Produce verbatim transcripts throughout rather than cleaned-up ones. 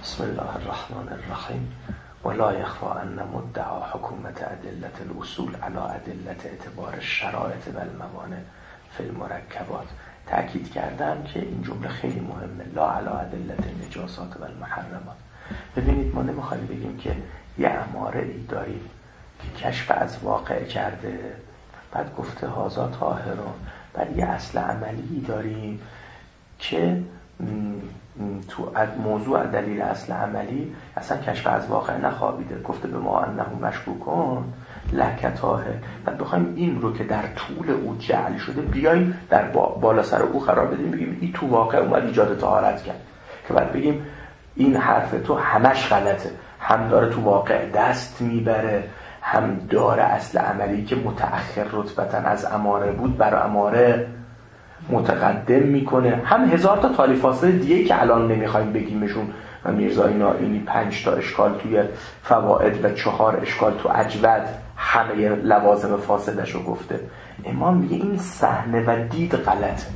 بسم الله الرحمن الرحیم ولا یخفی ان مدعا حکومت ادله الاصول علی ادله اعتبار الشرایط و الموانع فی المرکبات. تأکید کردم که این جمله خیلی مهمه، لا علی ادله النجاسات و المحرمات. ببینید ما نمیخوایم بگیم که یه اماره ای داریم که کشف از واقع کرده، بعد گفته هازا طاهرون، بعد یه اصل عملی داریم که تو موضوع دلیل اصل عملی اصلا کشف از واقع نخوابیده، گفته به ما انه مشکوکون لکتاه. بعد بخوایم این رو که در طول او جعل شده بیایم در بالا سر او قرار بدیم، بگیم این تو واقع اومد ایجاد طهارت کرد، که بعد بگیم این حرف تو همش غلطه، هم داره تو واقع دست میبره، هم داره اصل عملی که متأخر رتبتاً از اماره بود برای اماره متقدم میکنه، هم هزار تا تالیف فاصله دیگه که الان نمیخوایم بگیمشون. و میرزایی نائینی پنج تا اشکال توی فوائد و چهار اشکال تو اجود همه لوازم فاسدش رو گفته. امام میگه این صحنه و دید غلطه،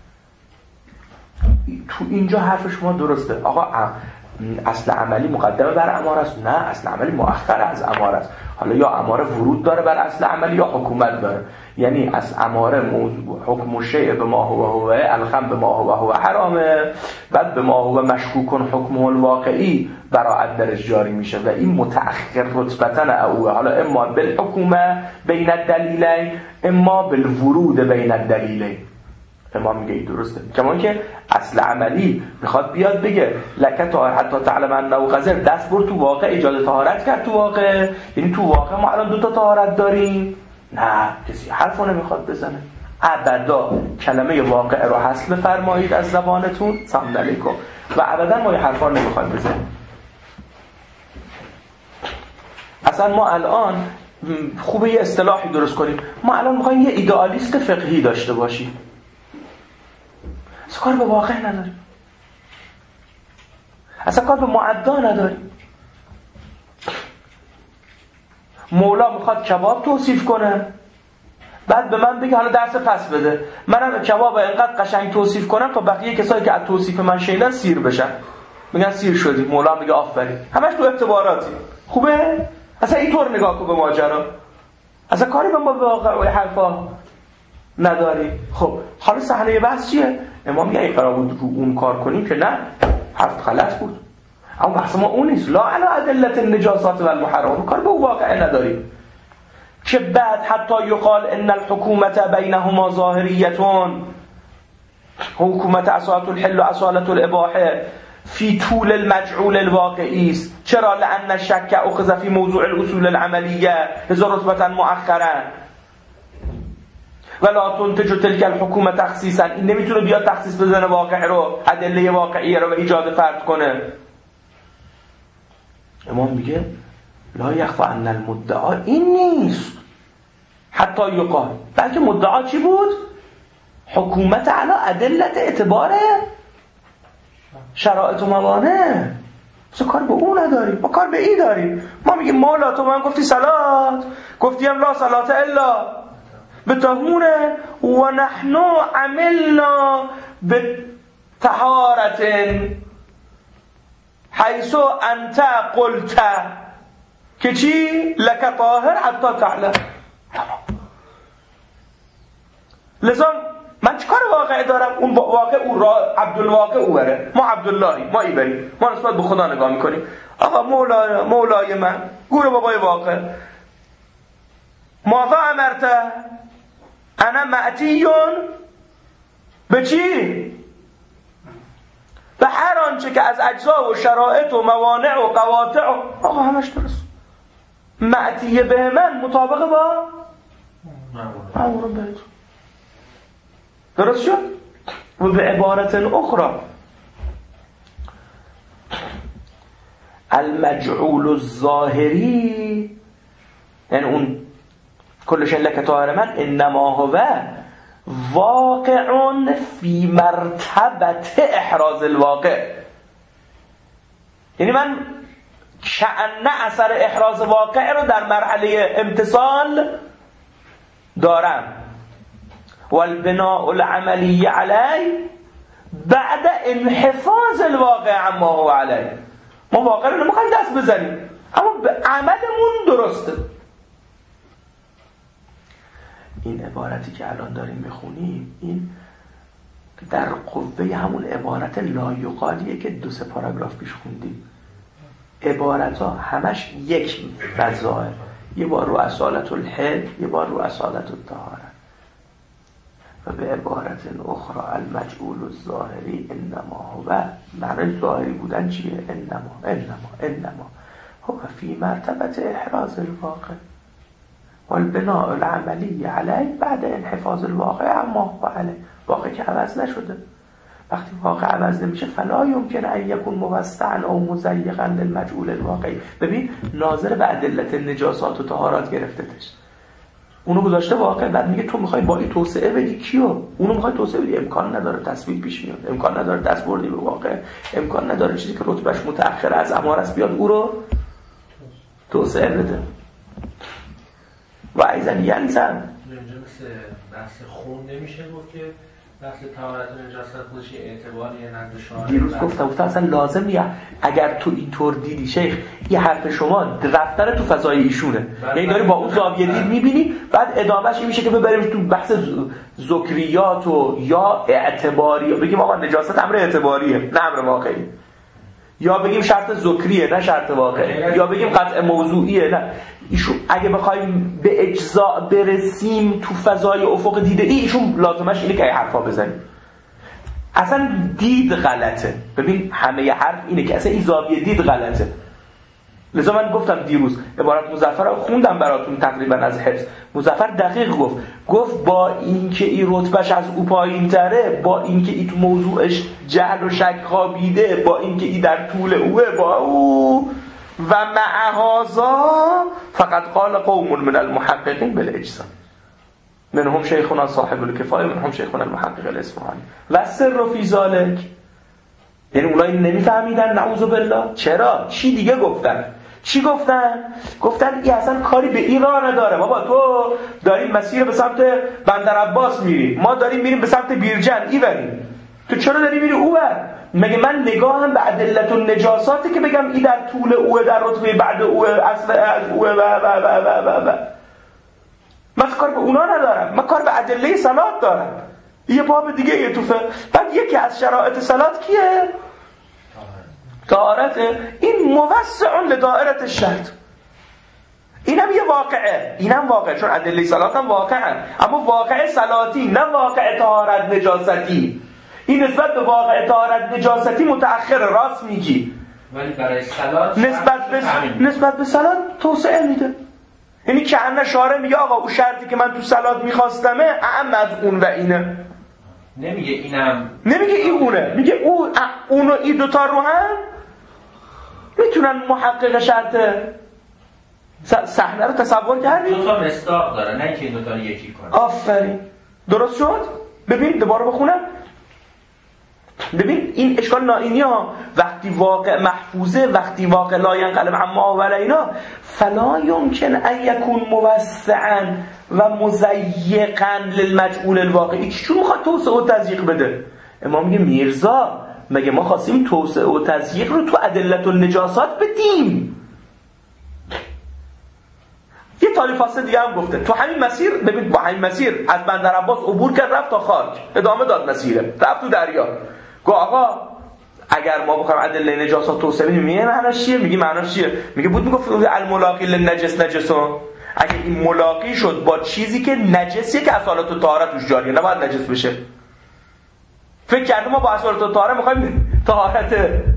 تو اینجا حرف شما درسته آقا، اصل عملی مقدمه بر اماره است؟ نه، اصل عملی مؤخر از اماره است. حالا یا اماره ورود داره بر اصل عملی یا حکومت داره، یعنی از اماره موضوع حکم شیء به ما هو هو الخم به ما هو هو حرامه، بعد به ما هو مشکوکن حکم الواقعی براعت درش جاری میشه و این متأخر رتبتن اوه. حالا اما بالحکومه بین الدلیلین اما بالورود بین الدلیلین. امام میگه درسته، کمان که اصل عملی میخواد بیاد بگه لکه تا حتی تعلم انه غزر، دست بر تو واقع ایجاد طهارت کرد، تو واقع یعنی تو واقع ما الان دو تا طهارت داریم. نه، کسی حرفو نمیخواد بزنه ابدا. کلمه واقع رو حذف فرمایید از زبانتون، سلام علیکم، و ابدا ما این حرفا نمیخوایم بزنیم. اصلا ما الان خوبه یه اصطلاحی درست کنیم، ما الان میخوایم یه ایدئالیست فقهی داشته باشیم، اصلا کار به واقع نداریم، اصلا کار به معدا نداریم. مولا میخواد کباب توصیف کنه، بعد به من بگه حالا درس پس بده، منم کباب اینقدر قشنگ توصیف کنم تا بقیه کسایی که از توصیف من شنیدن سیر بشن، میگن سیر شدی. مولا میگه آفرین، همش تو اعتباراتی. خوبه؟ اصلا اینطور نگاه کن به ماجرا، اصلا کاری به ما به واقع حرفا نداری. خب حالا صحنه بحث چیه؟ امام میگه قرار بود رو اون کار کنیم که نه، حرف غلط بود، اما بحث ما اون نیست. لا علی ادله النجاسات و المحرمات، کار به واقع نداریم که بعد حتی یقال ان الحکومت بینهما ظاهریتون، حکومت اصالت الحل و اصالت الاباحه فی طول المجعول الواقعی است. چرا؟ لان الشک اخذ فی موضوع الاصول العملیه هزار رتبه مؤخرا ولا تنتج تلك الحکومه تخصیصا. این نمیتونه بیاد تخصیص بزنه واقع رو، ادله واقعیه رو به ایجاد فرد کنه. امام میگه لا یخفی ان المدعا این نیست حتی یقال، بلکه مدعا چی بود؟ حکومت علی ادله اعتبار شرایط و موانع. ما کار به اون نداریم، ما کار به این داریم. ما میگیم مولا تو من گفتی صلات، گفتیم لا صلات الا بطهوره و نحن عملنا بطهارت حیث انت قلت که چی؟ لک طاهر حتی تعلم. لذا من چه کار واقع دارم؟ اون واقع او را عبدالواقع او بره، ما عبداللهی، ما ای بریم، ما نسبت به خدا نگاه میکنیم. آقا مولا مولای من گوره بابای واقع ماذا امرته انا معتیون به چی؟ به هر آنچه که از اجزا و شرایط و موانع و قواطع و آقا همش درست. معتیه به من مطابق با امر بهتون درست شد. و به عبارت اخرى المجعول الظاهری، یعنی اون کلش لک طاهر من انما هو واقع فی مرتبت احراز الواقع، یعنی من کأن اثر احراز واقع رو در مرحله امتصال دارم. والبناء العملی علی بعد انحفاظ الواقع عما هو علی. ما واقعا رو نمیخوایم دست بزنیم، اما به عملمون درسته. این عبارتی که الان داریم میخونیم، این در قوه همون عبارت لایقالیه که دو سه پاراگراف پیش خوندیم. عبارت ها همش یک فضاه، یه بار رو اصالت الحل، یه بار رو اصالت الطهاره. و به عبارت اخرى المجعول الظاهری انما هو، معنی ظاهری بودن چیه؟ انما انما انما هو فی مرتبت احراز الواقع والبناء العملی علیه بعد انحفاظ الواقع اما هو علیه. واقع که عوض نشده، وقتی واقع عوض نمیشه فلا یمکن ان یکون موسعا او مضیقا للمجعول الواقعی. ببین ناظر به ادلت نجاسات و طهارات گرفتتش، اونو گذاشته واقع، بعد میگه تو میخوای با این توسعه بدی کیو؟ اونو میخوای توسعه بدی، امکان نداره تصویر پیش میاد، امکان نداره دستبردی به واقع، امکان نداره چیزی که رتبهش متأخر از امار است بیاد او رو توسعه بده. و ایزن ینزن اینجا مثل بحث خون نمیشه گفت که بحث طهارت و نجاست خودش اعتباری نزد شارع. دیروز گفتم گفتم اصلا لازم نیه. اگر تو اینطور دیدی شیخ، این حرف شما رفتن تو فضای ایشونه، یعنی داری با اون زاویه دید میبینی، بعد ادامهش این میشه که ببریم تو بحث ذکریات و یا اعتباری، بگیم آقا نجاست امر اعتباریه نه امر واقعی، یا بگیم شرط ذکریه نه شرط واقعی، یا بگیم قطع موضوعیه نه. ایشون اگه بخوایم به اجزا برسیم تو فضای افق دیده ای، ایشون لازمش اینه که این حرفا بزنیم. اصلا دید غلطه. ببین همه حرف اینه که اصلا این زاویه دید غلطه. لذا من گفتم دیروز عبارت مظفر رو خوندم براتون تقریبا از حفظ. مظفر دقیق گفت گفت با اینکه این رتبهش از او پایین تره، با اینکه این تو موضوعش جهل و شک خوابیده، با اینکه این در طول اوه، با او و مع هذا فقط قال قوم من المحققین بالاجزا منهم شیخنا صاحب الکفایه منهم شیخنا المحقق الاصفهانی و سر فی ذلک. یعنی اونایی نمیفهمیدن نعوذ بالله. چرا؟ چی دیگه گفتن؟ چی گفتن؟ گفتن این اصلا کاری به این راه نداره. بابا تو داری مسیر به سمت بندر عباس میری، ما داریم میریم به سمت بیرجن، ای بریم، تو چرا داری میری او بر؟ مگه من نگاهم به ادلت النجاساتی که بگم این در طول اوه، در رتبه بعد اوه، اصل از اوه و و و و و و من کار به اونا ندارم، من کار به ادله صلات دارم. یه باب دیگه یه توفه. بعد یکی از شرایط صلات کیه؟ طهارت. این موسع لدائره الشرط. اینم یه واقعه، اینم واقعه، چون ادله صلات هم واقعه، اما واقعه صلاتی نه واقعه طهارت نجاستی. این نسبت به واقع طهارت نجاستی متأخر، راست میگی، ولی برای صلات نسبت به نسبت به صلات توسعه میده. یعنی که ان شارع میگه آقا اون شرطی که من تو صلات میخواستمه اعم از اون و اینه. نمیگه اینم، نمیگه این اونه، میگه اون اون و این دوتا رو هم میتونن محقق شرط صحنه رو تصور کردی؟ دوتا مصداق داره، نه که این دوتا رو یکی کنه. آفرین، درست شد. ببین دوباره بخونم. ببین این اشکال نائینی ها وقتی واقع محفوظه، وقتی واقع لا ینقلب عما ولینا فلا یمکن ان یکون موسعا و مضیقا للمجعول الواقعی. چون میخواد توسعه و تضییق بده؟ امام میگه میرزا مگه ما خواستیم توسعه و تضییق رو تو ادلت النجاسات بدیم؟ یه طالب فاصله دیگه هم گفته تو همین مسیر، ببین با همین مسیر از بندر عباس عبور کرد رفت تا خاک، ادامه داد مسیره، رفت تو دریا. گو آقا اگر ما بخوایم ادله نجاسات توسعه بدیم میگه معناش چیه؟ میگه معناش چیه؟ میگه بود میگفت الملاقی للنجس نجسون. اگه این ملاقی شد با چیزی که نجسیه که اصالت و طهارت توش جاریه، نباید نجس بشه. فکر کردم ما با اصالت و طهارت میخوایم طهارت.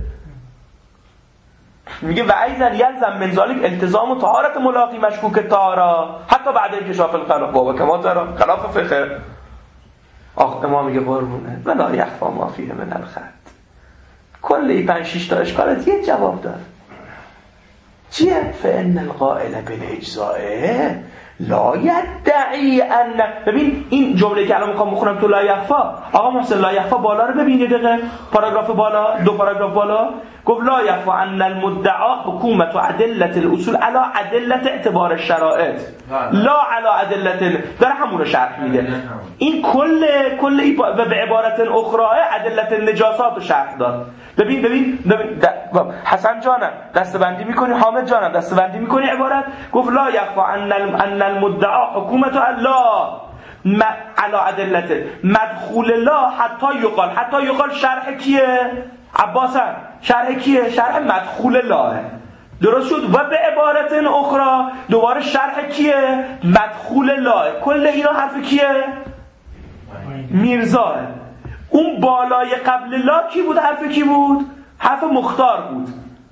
میگه و ایزن یلزم من ذالک التزام و طهارت ملاقی مشکوک طهارا حتی بعد انکشاف الخلاف. بابا کما ترى خلاف فقه. آخ امام میگه قربونه ولا یخفی ما فیه من الخط. کل این پنج شش تا اشکالات یه جواب داره. چیه؟ فان القائل بالاجزاء لا یدعی ان. ببین این جمله که الان میخوام بخونم تو لا یخفی، آقا محسن لا یخفی بالا رو ببینید دقیقه، پاراگراف بالا، دو پاراگراف بالا گفت لا یخفی ان المدعا حکومت و ادله الاصول علی ادله اعتبار الشرائط لا علی ادله، داره همون رو شرح میده. این کل کل و به عبارت اخرى ادله النجاسات رو شرح داد. ببین ببین, ببین حسن جانم دستبندی میکنی، حامد جانم دستبندی میکنی عبارت. گفت لا یخفی ان ان المدعا حکومت لا علی ادله مدخول لا حتی یقال، حتی یقال شرح کیه؟ عباسم شرح کیه؟ شرح مدخول لاه. درست شد. و به عبارت اخرى دوباره شرح کیه؟ مدخول لاه. کل اینا حرف کیه؟ میرزاه. اون بالای قبل لا کی بود؟ حرف کی بود؟ حرف مختار بود.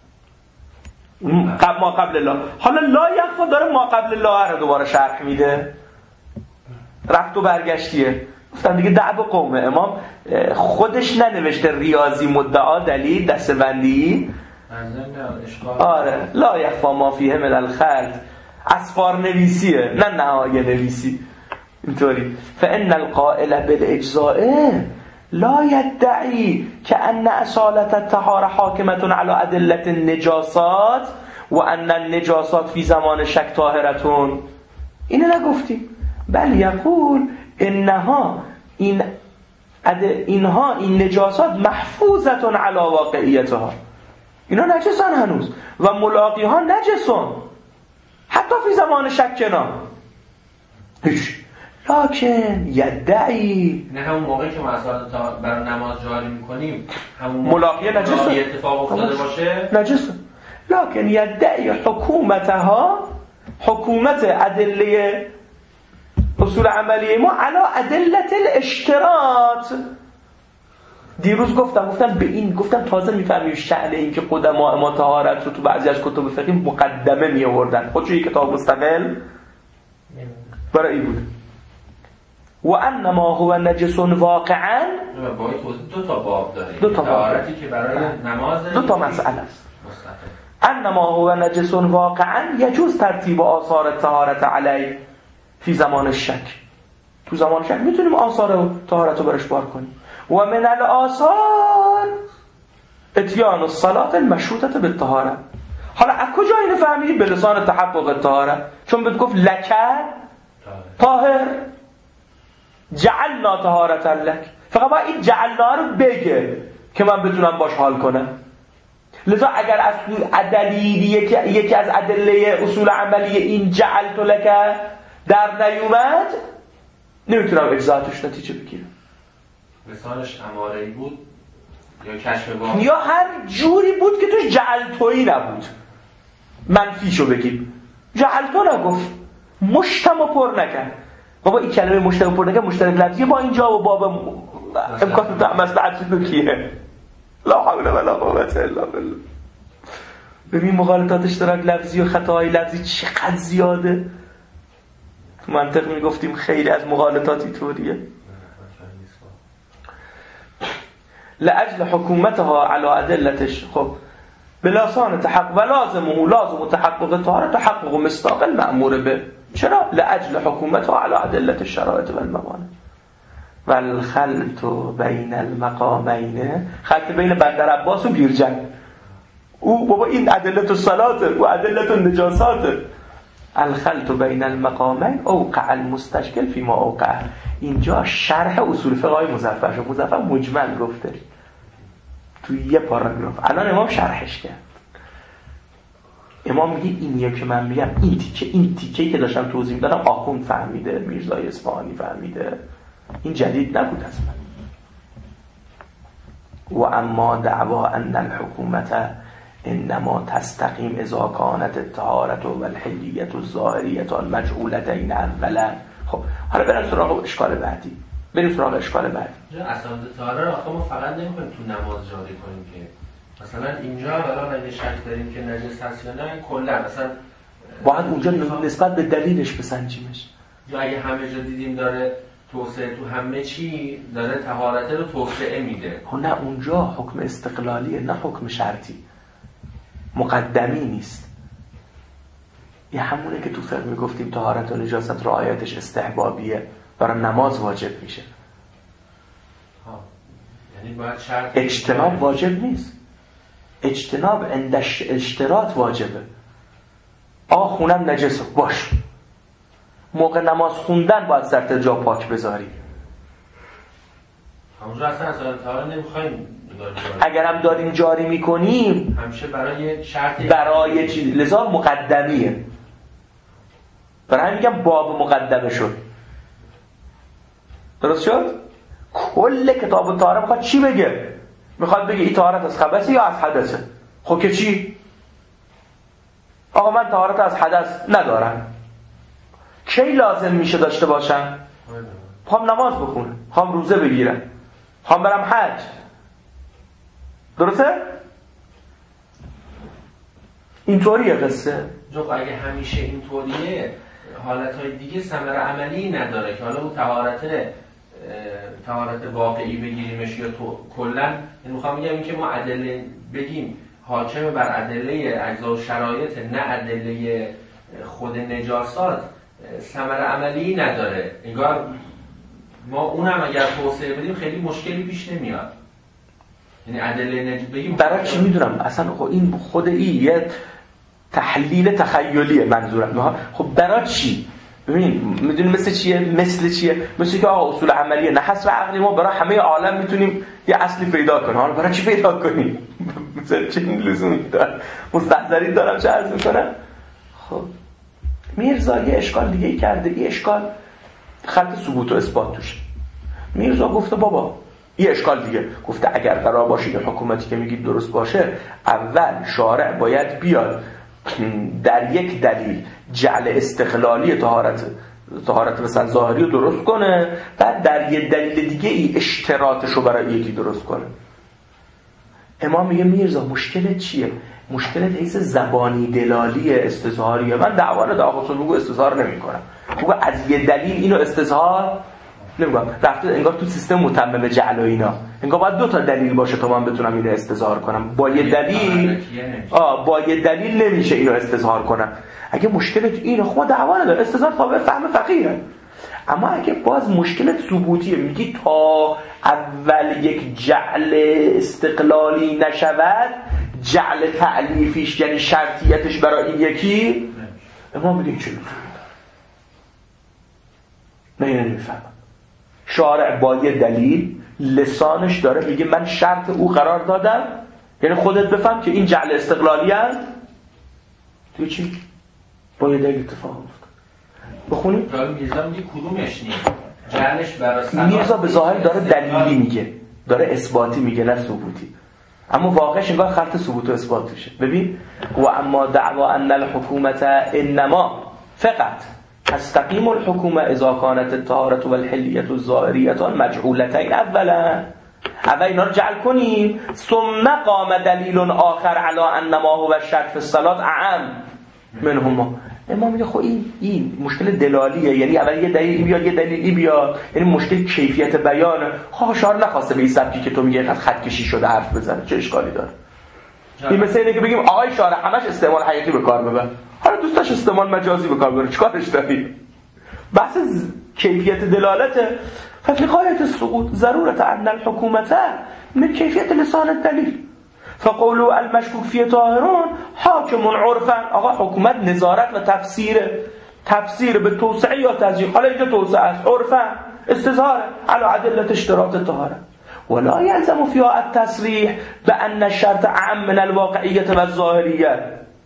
ما قبل لا. حالا لا یخفی داره ما قبل لا رو دوباره شرح میده. رفت و برگشتیه. گفتم دیگه دعو قوم امام خودش ننوشته ریاضی مدعا دلیل دستبندی. آره لا یخفی ما فیه من الخلط اسفار نویسیه نه نهایه نویسی اینطوری. فان القائل بالاجزاء لا يدعي كأن اصالة الطهارة حاكمة على ادله النجاسات و ان النجاسات في زمان شک طاهرة. اینو نگفتیم. بل یقول انها این اینها این نجاسات محفوظتون علی واقعیتها، اینا نجسن هنوز و ملاقی ها نجسن حتی فی زمان شکنا هیچ. لکن یدعی نه همون موقعی که ما اصلا برای نماز جاری میکنیم همون ملاقی نجسه اتفاق افتاده باشه نجسه. لکن یدعی حکومتها حکومت ادله اصول عملیه ما علا ادله الاشتراط. دیروز گفتم گفتم به این گفتم تازه میفهمیم شأن این که قدما ما طهارت رو تو بعضی از کتب فقهی مقدمه می آوردن، خودش یک کتاب مستقل برای این بود. و انما هو نجس واقعا با دو تا باب داره. دو تا طهارتی که برای نماز دو تا مسئله است. انما هو نجس واقعا یجوز ترتیب آثار الطهارت علیه فی زمان شک. تو زمان شک میتونیم آثار طهارت رو برش بار کنیم. و من الآثار اتیان الصلاة المشروطة بالطهارة. حالا از کجا اینو فهمیدی؟ به لسان تحقق الطهارة، چون بهت گفت لک طاهر جعلنا طهارة لک. فقط باید این جعلنا رو بگه که من بتونم باش حال کنم. لذا اگر از دلیلی یکی, یکی از ادله اصول عملی این جعلت لک در نیومد نمیتونم اجزاءتش نتیجه بگیرم. لسانش اماره‌ای بود یا کشف واقع یا هر جوری بود که توش جعلتویی نبود. منفیشو بگیم. جعلتو نگفت، مشتم و پر نکرد. بابا این کلمه مشتم و پر نکرد مشترک لفظیه با اینجا و باب امکان تا مصلحت تو کیه؟ لا حول ولا قوة الا بالله. ببین مغالطات اشتراک لفظی و خطاهای لفظی چقدر زیاده. تو منطق میگفتیم خیلی از مغالطات اینطوریه. لأجل حکومتها على ادلتش. خب بلاسان تحقق و لازمه لازم تحقق طهارت تحقق مصداق المأمور به. چرا؟ لأجل حکومتها على ادلت الشرائط و الموانع. والخلط بین المقامین، خلط بین بندر عباس و بیرجن. او بابا این ادلت الصلاة و ادلت النجاسات. الخلط بین المقامین اوقع المستشکل فی ما اوقع. اینجا شرح اصول فقهای مظفر شد. مظفر مجمل گفته توی یه پاراگراف، الان امام شرحش کرد. امام میگه اینیه که من میگم این تیکه این تیکه‌ای که داشتم توضیح میدادم آخوند فهمیده، میرزای اصفهانی فهمیده، این جدید نبود اصلا. و اما دعوا ان الحکومت انما تستقیم اذا كانت الطهارة والحلیة الظاهریة المجعولتین اولا. خب حالا بریم سراغ اشکال بعدی. بریم سراغ اشکال بعدی. اساس طهاره رو آخه ما فقط نمی‌خوایم تو نماز جاری کنیم که مثلا اینجا الان اگه شک داریم که نجس هست یا نه، کلا مثلا باید اونجا نسبت به دلیلش بسنجیمش. یا اگه همه جا دیدیم داره توسعه تو همه چی داره طهارت رو توسعه میده. نه اونجا حکم استقلالیه نه حکم شرطی. مقدمی نیست. یه همونه که تو فقه میگفتیم طهارت و نجاست رعایتش استحبابیه، برای نماز واجب میشه. ها یعنی باید شرط اجتناب واجب نیست. اجتناب اندش اشتراط واجبه. آقا خونم نجسه، باش موقع نماز خوندن باید سرت جا پاک بذاری. همونجا اصلا از طهارت نمیخوایم. اگرم داریم جاری میکنیم همیشه برای شرطی برای چیز، لذا مقدمیه. برای همین میگم باب مقدمه شد. درست شد؟ کل کتاب طهارت میخواد چی بگه؟ میخواد بگه این طهارت از خبثه یا از حدثه. خب که چی؟ آقا من طهارت از حدث ندارم، کی لازم میشه داشته باشم؟ خواهم نماز بخونم، خواهم روزه بگیرم، خواهم برم حج. درسته؟ اینطوریه قصه. جو اگه همیشه اینطوریه حالتهای دیگه ثمره عملی نداره که حالا اون طهارت طهارت واقعی بگیریمش یا تو کلا. میخوام بگم این که ما ادله بگیم حاکم بر ادله اجزا و شرایط نه ادله خود نجاسات ثمره عملی نداره. انگار ما اونم اگر توسعه بدیم خیلی مشکلی پیش نمیاد. یعنی ادله نج بگیم برای چی میدونم اصلا. خب این خود این یه تحلیل تخیلیه منظورم. خب برای چی؟ ببین میدونی مثل چیه؟ مثل چیه؟ مثل که آقا اصول عملیه نه حسب عقلی ما برای همه عالم میتونیم یه اصلی پیدا کنیم. حالا برای چی پیدا کنیم؟ مثلا چه لزومی داره؟ مستحضرین دارم چه عرض میکنم. خب میرزا یه اشکال دیگه ای کرده. یه اشکال خط ثبوت و اثبات توش. میرزا گفته بابا یه اشکال دیگه گفته اگر قرار باشه که حکومتی که میگید درست باشه، اول شارع باید بیاد در یک دلیل جعل استقلالی طهارت طهارت مثلا ظاهری رو درست کنه، بعد در یک دلیل دیگه ای اشتراطش رو برای یکی درست کنه. امام میگه میرزا مشکلت چیه؟ مشکلت حیث زبانی دلالی استظهاریه. من دعوا رو داخل بگو استظهار نمی کنم، بگو از یه دلیل اینو استظهار نمیگم. رفته انگار تو سیستم متمم جعل و اینا انگار باید دو تا دلیل باشه تا من بتونم اینو استظهار کنم. با یه دلیل آه با یه دلیل نمیشه اینو استظهار کنم. اگه مشکلت اینه خب دعوا نداره، استظهار تابع فهم فقیه. اما اگه باز مشکلت ثبوتیه، میگی تا اول یک جعل استقلالی نشود جعل تعلیفیش یعنی شرطیتش برای این یکی اما میگه چه نه یعنی نمیفهمم. شارع با یه دلیل لسانش داره میگه من شرط او قرار دادم، یعنی خودت بفهم که این جعل استقلالی هست دیگه چی؟ با یه دلیل اتفاق افتاد. بخونیم میرزا میگه کدومش نیست جعلش برای میرزا به ظاهر داره دلیلی میگه، داره اثباتی میگه نه ثبوتی، اما واقعش انگار خط ثبوت و اثبات میشه. ببین و اما دعوا ان الحکومت انما فقط تستقیم الحکومه اذا كانت الطهارة والحلیة الظاهریة مجعولتین اولا. اول اینا رو جعل کنیم ثم قام دلیل آخر علی انما هو الشرط فی الصلاة اعم منهما. امام میگه خب این این مشکل دلالیه، یعنی اول یه دلیل بیاد یه دلیلی بیاد، یعنی مشکل کیفیت بیانه. خب شعار نخواسته به این سبکی که تو میگه اینقدر خط کشی شده حرف بزنه، چه اشکالی داره؟ این مثل اینه که بگیم آقای شارع همش استعمال حقیقی به کار ببر، حالا دوستاش استعمال مجازی به کار ببره، چیکارش داری؟ بحث کیفیت دلالته. ففي غایت السقوط ضرورت ان الحکومت من کیفیت لسان الدلیل فقولوا المشکوک فی طاهرون حاکم عرفا. آقا حکومت نظارت و تفسیر تفسیر به توسعه یا تضییق، حالا اینجا توسعه است، عرفا استظهار علی ادله اشتراط الطهاره ولا يلزم فيها التصريح بان الشرط اعم من الواقعيه والظاهريه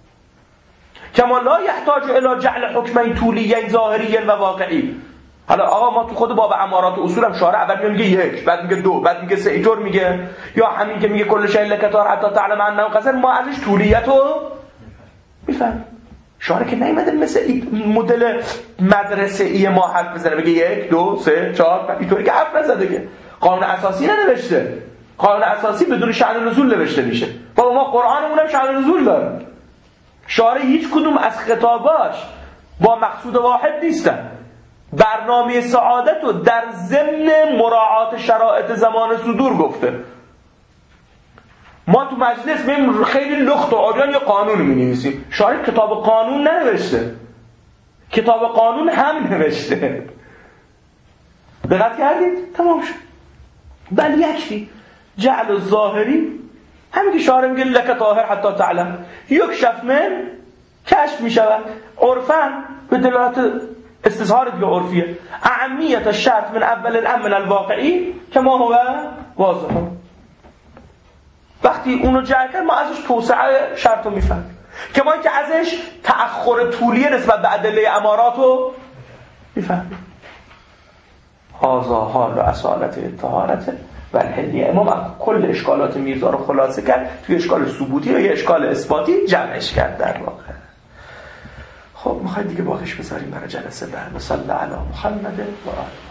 كما لا يحتاج الى جعل حكمين طوليين ظاهري و واقعي. حالا آقا ما تو خود باب امارات و اصول هم شارع اول میگه یک، بعد میگه دو، بعد میگه سه، اینطور میگه، یا همین که میگه کل شیء لکتار حتی تعلم انه قصر، ما ازش طولیتو میفهم. شارع که نیومده مثل مدل مدرسه ای ما حرف بزنه بگه یک دو سه چهار، اینطوری که حرف نزده که قانون اساسی ننوشته. قانون اساسی بدون شأن نزول نوشته میشه. بابا ما قرآنمون هم شأن نزول داره. شارع هیچ کدوم از خطاباش با مقصود واحد نیستن. برنامه سعادت رو در ضمن مراعات شرایط زمان صدور گفته. ما تو مجلس میم خیلی لخت و عریان یه قانون می‌نویسیم، شارع کتاب قانون ننوشته، کتاب قانون هم نوشته. دقت کردید؟ تمام شد. بل یکفی جعل الظاهری همین که شاعر میگه لک طاهر حتی تعلم، یکشف من کشف میشود. عرفاً به دلالت استظهار دیگه عرفیه، اهمیت شرط من اول الامر من الواقعی که ما هو واضح. وقتی اونو جر کرد ما ازش توسعه شرط رو میفهمیم، که ما که ازش تأخر طولیه نسبت به ادله امارات رو میفهمیم. هذا حال و اصالت طهارت و الحلیه. امام کل اشکالات میرزا رو خلاصه کرد توی اشکال ثبوتی و یه اشکال اثباتی جمعش کرد در واقع. خب میخواید دیگه باقیش بذاریم برای جلسه بعد. صلی علی محمد و آله.